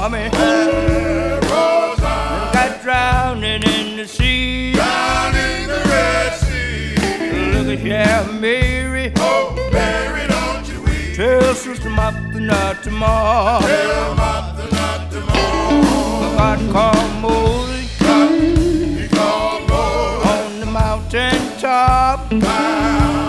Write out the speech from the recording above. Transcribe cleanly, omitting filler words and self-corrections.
army. Pharaoh's army Got drowning in the sea. down in the Red Sea. Look at here, Mary. Oh, Mary, don't you weep. Tell Sister Martha not tomorrow. Tell Martha not tomorrow. God called Moses He called Moses on the mountain top. down